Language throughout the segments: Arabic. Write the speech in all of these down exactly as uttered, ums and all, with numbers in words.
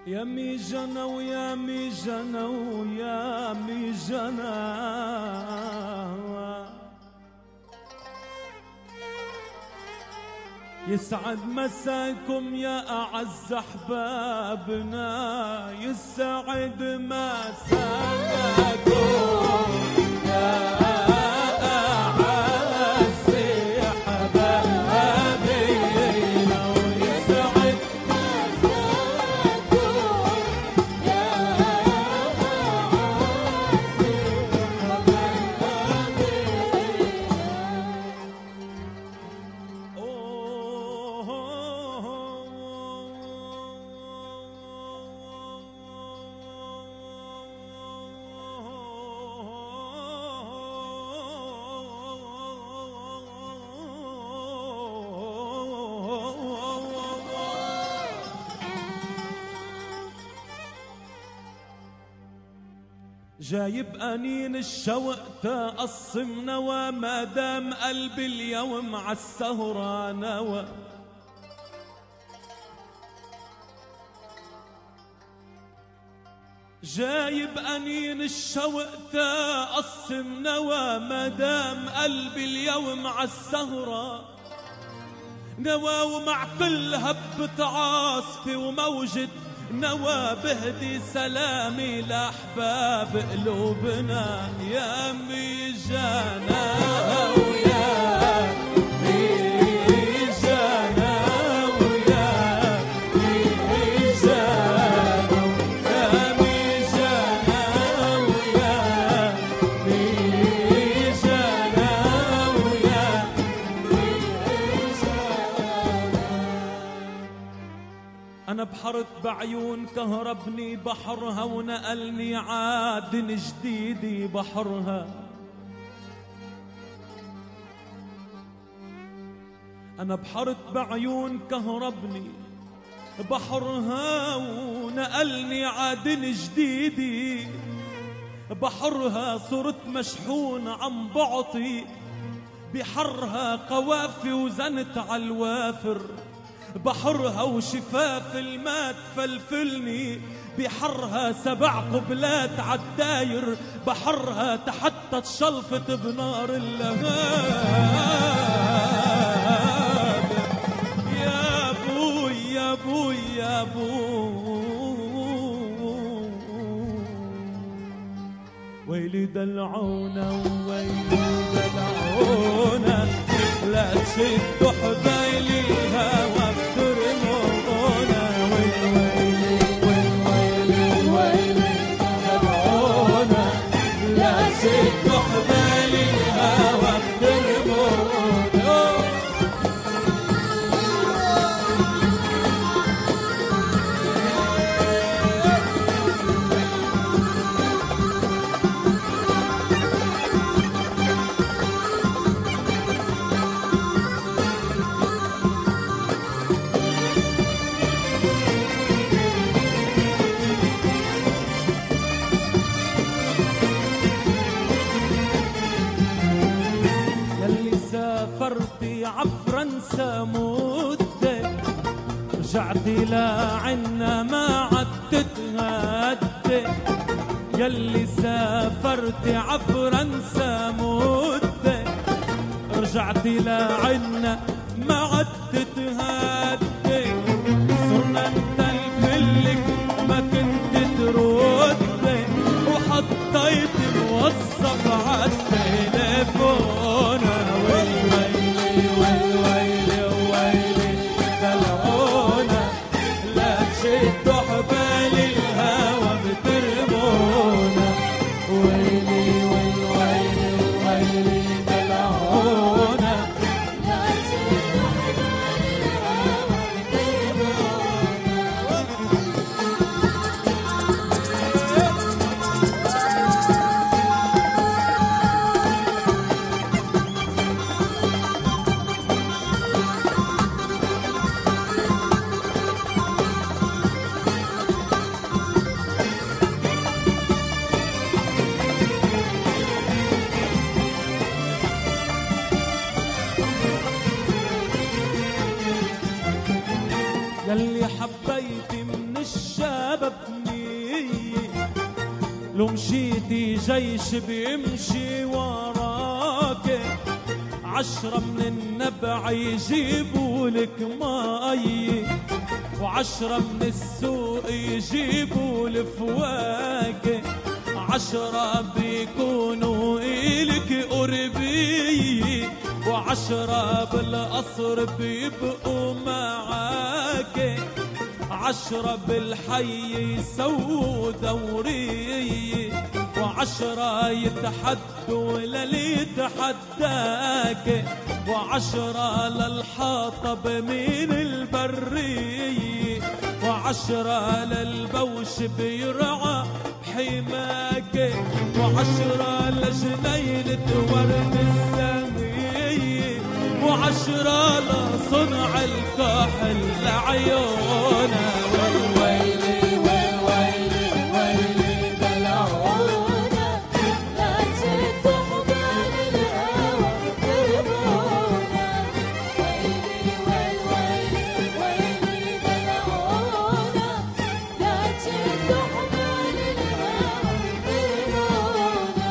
يا مي جنى ويا مي جنى ويا مي جنى يسعد مساكم يا أعز أحبابنا، يسعد مساكم يا جايب أنين الشوق تقصم نوى، ما دام قلبي اليوم عالسهرة نوى. جايب أنين الشوق تقصم نوى، ما دام قلبي اليوم عالسهرة نوى. ومع كل هبة عاصفة وموجة نوى بهدي سلامي لأحباب قلوبنا. يا مي جنى ويا مي جنى ويا مي جنى يا مي جنى ويا مي جنى ويا مي جنى. أنا بحرت بعيون كهربني بحرها ونقلني عادن جديدي بحرها. أنا بحرت بعيون كهربني بحرها ونقلني عادن جديدي بحرها. صرت مشحون عم بعطي بحرها قوافي وزنت عالوافر بحرها. وشفاف الماء تفلفلني بحرها. سبع قبلات عالداير بحرها تحتت شلفت بنار اللهاب. يا بوي يا بوي يا بوي ويلي دلعونا ويلي دلعونا لا تشدوا حبايلي الهوى عفرنسا مدة رجعتي لعنا ما عدت تهدى. يلي سافرتي عفرنسا مدة رجعتي لعنا ما عدت تهدى. صرنا نتلفلك ما كنت تردي وحطيت موصف عالتليفون. ومشيتي جيش بيمشي وراك، عشرة من النبع يجيبوا لك مي، وعشرة من السوق يجيبوا الفواكه، عشرة بيكونوا إلك قربي، وعشرة بالقصر بيبقوا معاك، عشرة بالحي يسووا دورية، وعشرة يتحدوا للي يتحداك، وعشرة للحاطب من البرية، وعشرة للبوش بيرعى بحماك، وعشرة لجنينة ورد السمية، وعشرة لصنع الكحل لعيونا. والويلي والويلي ويلي دلعونا، لا تشدوا حبال الهوى ترمونا. ويلي والويلي ويلي دلعونا، لا تشدوا حبال الهوى ترمونا.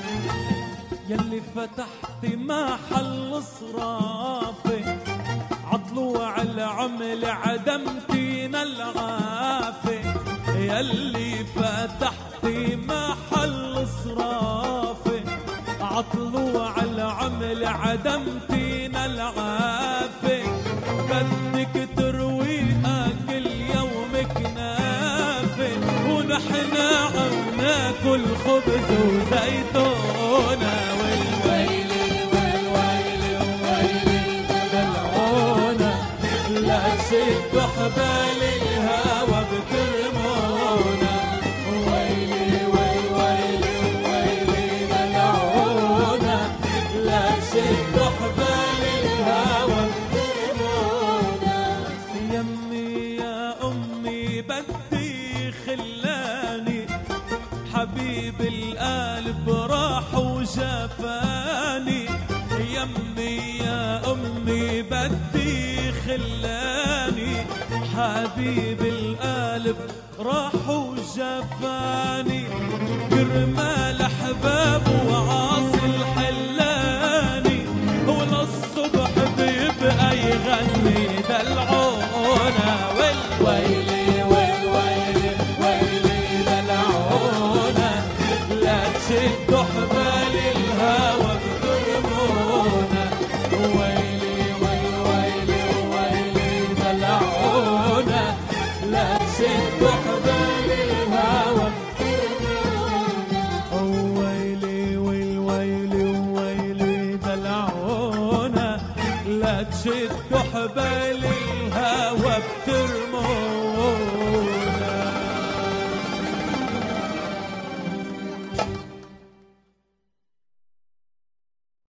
يلي فتحتي محل صرافة عطلوع العمل عدمتينا العافة، يلي فتحتي محل صرافة عطلوع العمل عدمتينا العافة، بدك ترويقة كل يوم كنافة، ونحن عم ناكل خبز وزيتونة. ويلي والويلي ويلي دلعونا، لا تشدوا حبال الهوى بترمونا. ويلي والويلي ويلي دلعونا، لا تشدوا حبال الهوى ترمونا. يمي يا أمي بدي خلاني، حبيب القلب راح وجفاني، يمي يا أمي بدي خلاني، حبيب القلب راح وجفاني، كرمال أحباب وعاصي الحلاني، وللصبح بيبقى يغني دلعونا. ويلي والويلي ويلي دلعونا، لا تشدوا حبال الهوى بترمونا. ويلي والويلي ويلي دلعونا، لا تشدوا حبال الهوى. ويلي والويلي ويلي دلعونا، لا تشدوا حبال الهوى بترمونا.